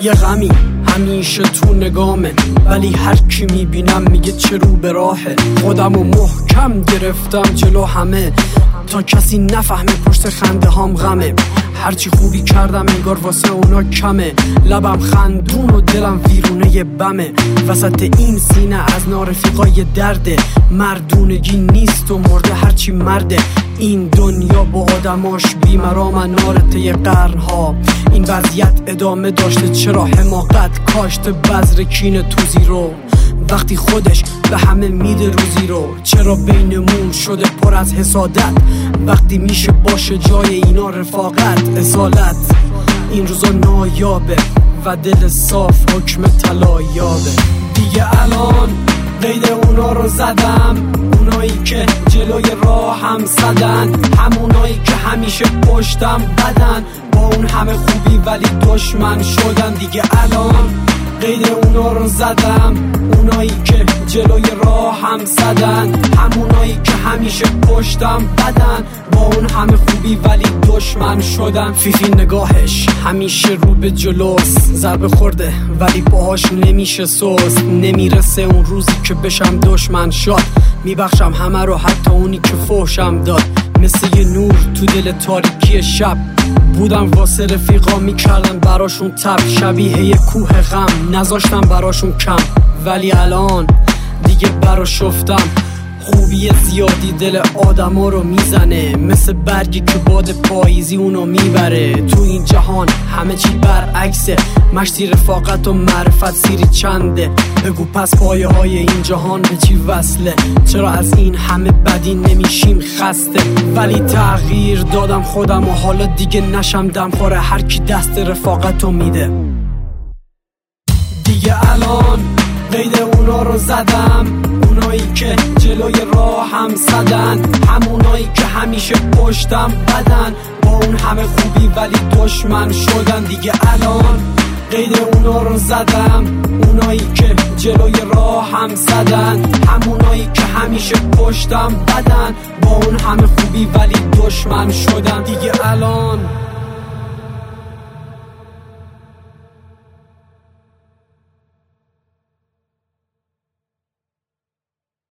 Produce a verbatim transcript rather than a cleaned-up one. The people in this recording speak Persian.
یه غمی همیشه تو نگامه، ولی هر کی میبینم میگه چه رو به راهه. خودمو محکم گرفتم جلو همه تا کسی نفهمه پشت خنده هام غمه. هرچی خوبی کردم انگار واسه اونا کمه، لبم خندون و دلم ویرونه بمه. وسط این سینه از نارفیقای درده، مردونگی نیست و مرده هرچی مرده. این دنیا با آدماش بیمرام نارته قرنها. این وضعیت ادامه داشته چرا حماقت کاشته بذر کینه تو زیرو. وقتی خودش به همه میده روزی رو، چرا بینمون شده پر از حسادت؟ وقتی میشه باشه جای اینا رفاقت اصالت. این روزا نایابه و دل صاف حکم طلایابه. دیگه الان قید اونا رو زدم، اونایی که جلوی راه هم زدن، همونایی که همیشه پشتم بدن، با اون همه خوبی ولی دشمن شدن. دیگه الان قید اونا رو زدم، اونایی که جلوی راه هم زدن، همونایی که همیشه پشتم بدن، با اون همه خوبی ولی دشمن شدن. فیفی نگاهش همیشه رو به جلوست، ضربه خورده ولی باهاش نمیشه سوست. نمیرسه اون روزی که بشم دشمن شد، میبخشم همه رو حتی اونی که فحشم داد. مثل یه نور تو دل تاریکی شب بودم واسه رفیقا، میکردم براشون تب. شبیه یه کوه غم نذاشتم براشون کم، ولی الان دیگه براشفتم. خوبی زیادی دل آدما رو میزنه، مثل برگی که باد پاییزی اونو میبره. تو این جهان همه چی برعکسه، مشتی رفاقت و معرفت سیری چنده. بگو پس پایه های این جهان به چی وصله؟ چرا از این همه بدی نمیشیم خسته؟ ولی تغییر دادم خودم و حالا دیگه نشم دمخوره هر کی دست رفاقتو میده. دیگه الان قید اونا رو زدم، اونایی که جلوی راه هم زدن، همونایی که همیشه پشتم بدن، با اون همه خوبی ولی دشمن شدن. دیگه الان قید اونا رو زدم، اونایی که جلوی راه هم زدن، همونایی که همیشه پشتم بدن، با اون همه خوبی ولی دشمن شدن. دیگه الان